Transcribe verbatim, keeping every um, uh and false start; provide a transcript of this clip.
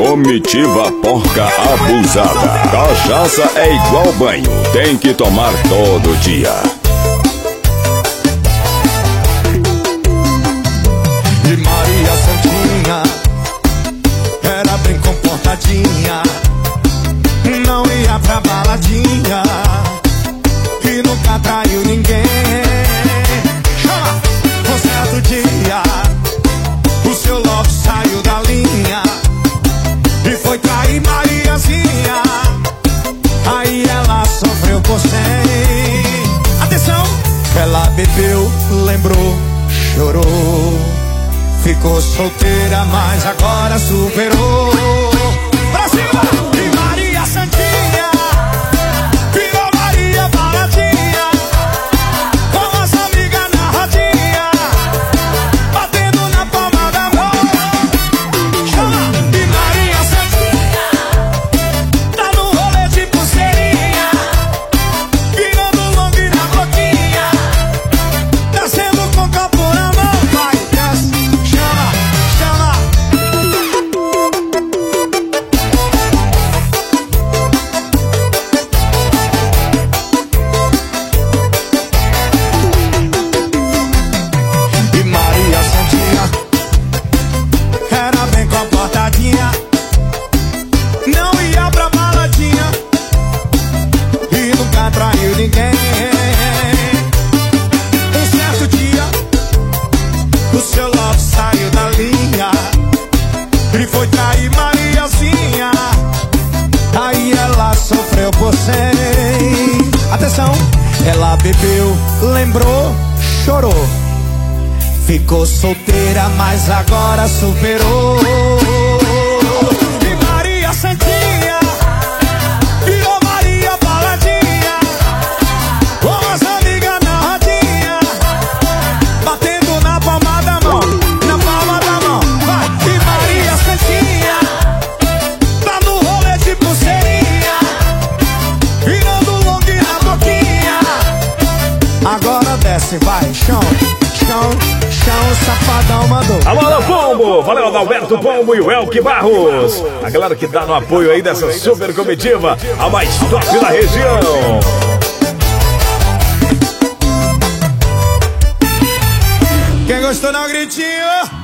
Comitiva porca abusada. Cachaça é igual banho, tem que tomar todo dia. E Maria Santinha era bem comportadinha, não ia pra baladinha e nunca traiu ninguém. Chama! Um certo dia o seu love saiu da linha e foi trair Mariazinha. Aí ela sofreu por cem. Atenção! Ela bebeu, lembrou, chorou, ficou solteira, mas agora superou. Pra cima! E Maria Santinha virou Maria Baladinha, com as amigas na rodinha, batendo na palma da mão. Chama! E Maria Santinha tá no rolê de pulseirinha, virando long na boquinha, descendo com o copo na mão. Vai, desce, chama, chama. E Maria Santinha era bem comportadinha, não ia pra baladinha e nunca traiu ninguém. Um certo dia o seu love saiu da linha e foi trair Mariazinha. Aí ela sofreu por cem. Atenção! Ela bebeu, lembrou, chorou, ficou solteira, mas agora superou. E Maria Santinha virou Maria Baladinha, com as amigas na rodinha, batendo na palma da mão, na palma da mão. Vai! E Maria Santinha tá no rolê de pulseirinha, virando long na boquinha. Agora desce, vai, chão, chão, chão, safadão mandou. Alô, alô, Pombo! Valeu, Adalberto Pombo e o Elke Barros. A galera que tá no apoio aí dessa super comitiva, a mais top da região. Quem gostou, dá um gritinho.